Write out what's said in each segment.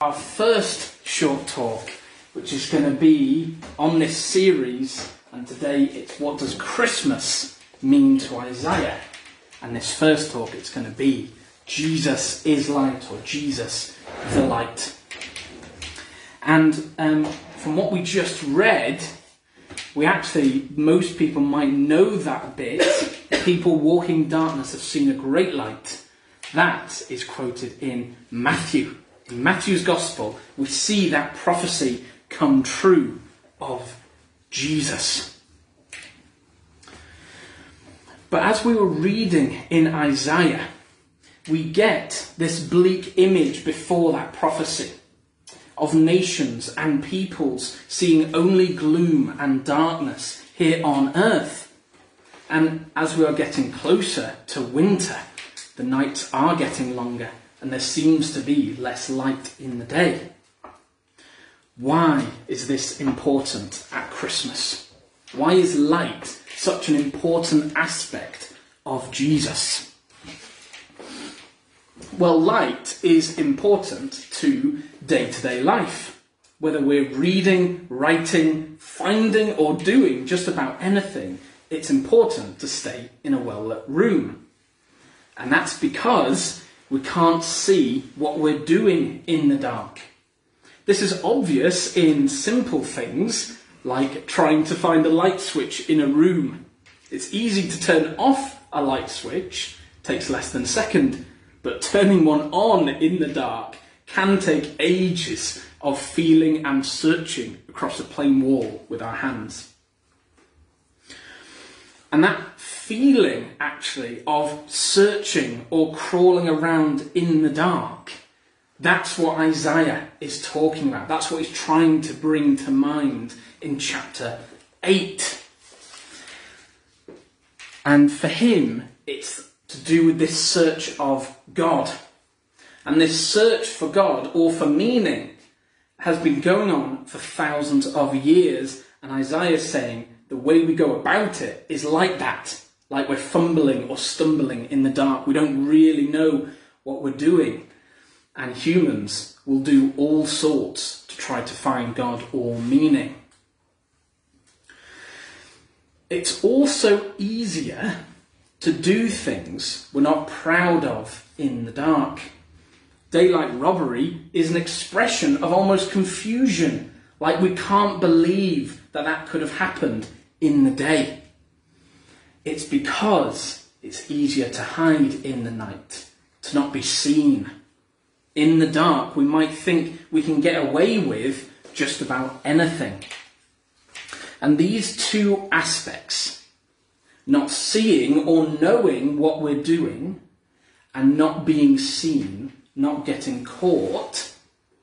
Our first short talk, which is going to be on this series, and today it's what does Christmas mean to Isaiah? And this first talk, it's going to be Jesus is light, or Jesus the light. And from what we just read, most people might know that bit. People walking in darkness have seen a great light. That is quoted in Matthew. In Matthew's Gospel, we see that prophecy come true of Jesus. But as we were reading in Isaiah, we get this bleak image before that prophecy of nations and peoples seeing only gloom and darkness here on earth. And as we are getting closer to winter, the nights are getting longer and there seems to be less light in the day. Why is this important at Christmas? Why is light such an important aspect of Jesus? Well, light is important to day-to-day life. Whether we're reading, writing, finding or doing just about anything, it's important to stay in a well-lit room. And that's because we can't see what we're doing in the dark. This is obvious in simple things like trying to find a light switch in a room. It's easy to turn off a light switch, takes less than a second, but turning one on in the dark can take ages of feeling and searching across a plain wall with our hands. And that feeling, actually, of searching or crawling around in the dark, that's what Isaiah is talking about. That's what he's trying to bring to mind in chapter 8. And for him, it's to do with this search of God. And this search for God, or for meaning, has been going on for thousands of years. And Isaiah is saying the way we go about it is like that. Like we're fumbling or stumbling in the dark. We don't really know what we're doing. And humans will do all sorts to try to find God or meaning. It's also easier to do things we're not proud of in the dark. Daylight robbery is an expression of almost confusion, like we can't believe that that could have happened in the day. It's because it's easier to hide in the night, to not be seen. In the dark, we might think we can get away with just about anything. And these two aspects, not seeing or knowing what we're doing, and not being seen, not getting caught,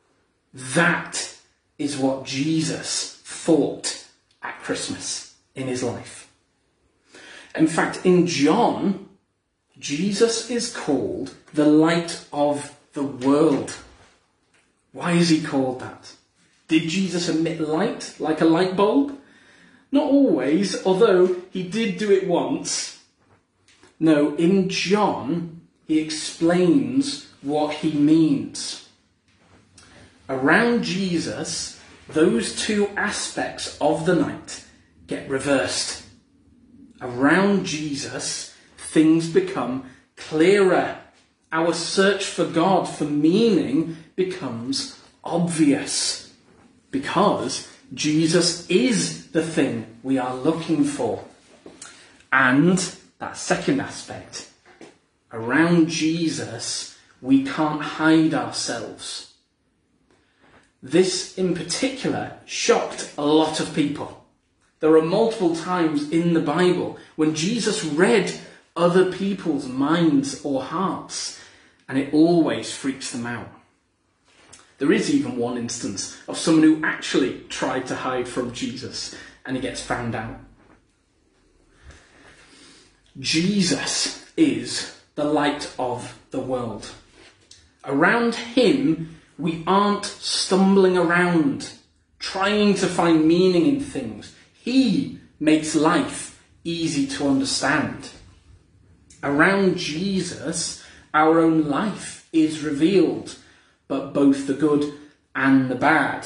that is what Jesus fought at Christmas in his life. In fact, in John, Jesus is called the light of the world. Why is he called that? Did Jesus emit light like a light bulb? Not always, although he did do it once. No, in John, he explains what he means. Around Jesus, those two aspects of the night get reversed. Around Jesus, things become clearer. Our search for God, for meaning, becomes obvious. Because Jesus is the thing we are looking for. And that second aspect, around Jesus, we can't hide ourselves. This in particular shocked a lot of people. There are multiple times in the Bible when Jesus read other people's minds or hearts, and it always freaks them out. There is even one instance of someone who actually tried to hide from Jesus, and he gets found out. Jesus is the light of the world. Around him, we aren't stumbling around, trying to find meaning in things. He makes life easy to understand. Around Jesus, our own life is revealed, but both the good and the bad.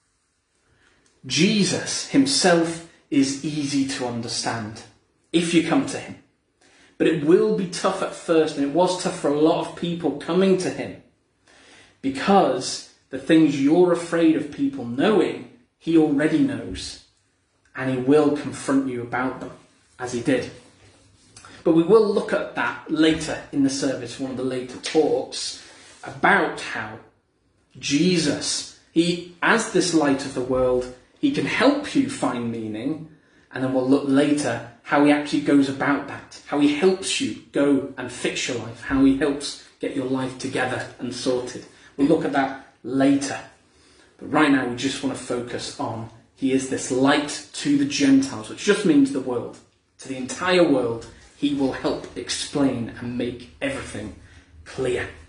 Jesus himself is easy to understand if you come to him. But it will be tough at first, and it was tough for a lot of people coming to him, because the things you're afraid of people knowing, he already knows, and he will confront you about them, as he did. But we will look at that later in the service, one of the later talks, about how Jesus, he, as this light of the world, he can help you find meaning, and then we'll look later how he actually goes about that, how he helps you go and fix your life, how he helps get your life together and sorted. We'll look at that later. But right now we just want to focus on he is this light to the Gentiles, which just means the world. To the entire world, he will help explain and make everything clear.